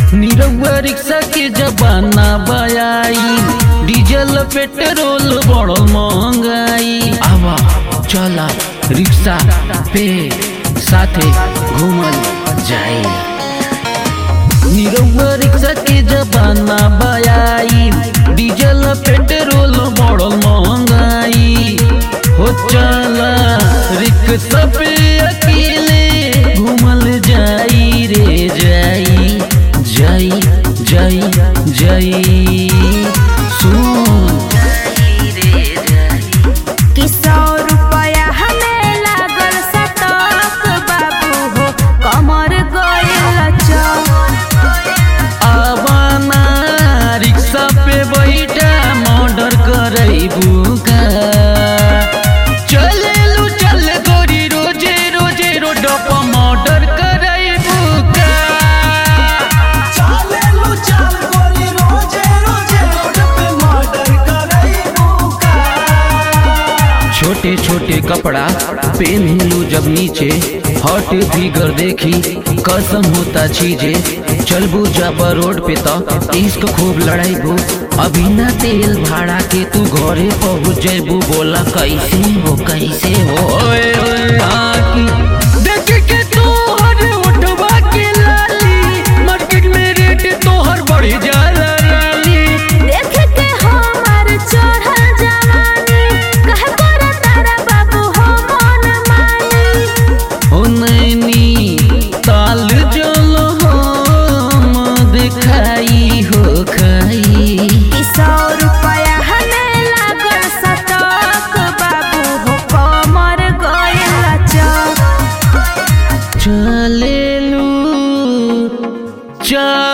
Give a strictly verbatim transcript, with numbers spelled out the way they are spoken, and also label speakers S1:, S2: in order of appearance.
S1: Nirahua rickshaw के जमाना बयाई, diesel petrol बड़ महंगाई। आवा चला रिक्शा पे साथे घूमल जाए। निरहुआ रिक्शा के जमाना बयाई, डीजल पेट्रोल बड़ महंगाई। हो चला रिक्शा पे अकेले घूमल जाई रे जाई जाई जाई जाई सुन
S2: कि सौ रुपया हमें लागल सटक बाबू हो कमर गइल चौक।
S1: आवाना रिक्शा पे बैठा मर्डर करैबू का। चलेलू चल गोरी रोजे रोजे रोड पर मर्डर करैबू का।
S3: चलेलू चल गोरी रोजे रोजे रोड पे मर्डर करैबू का।
S1: छोटे छोटे कपड़ा पहनलू जब नीचे, हॉट फिगर देखी कसम होता चीजे। चलबू जब रोड पे तो इश्क खूब लड़ाईबू, अभी ना तेल भाड़ा के तू घरे पहुँच जेबू। बोला कैसे हो कैसे हो ओए ओए आकी देख के तोहर उठवा के लाली, मार्केट में रेट तोहर बढ़ जाला रानी।
S2: देख के हमार चढ़ल जवानी, कहे तोरा तारा बाबू हो मन मानी।
S1: हो नैनी ताल जल हम दिखाई हो खाई।
S2: कि सौ रुपया हमें लागल सटक बाबू हो कमर गइल चौक।
S1: चलेलू चल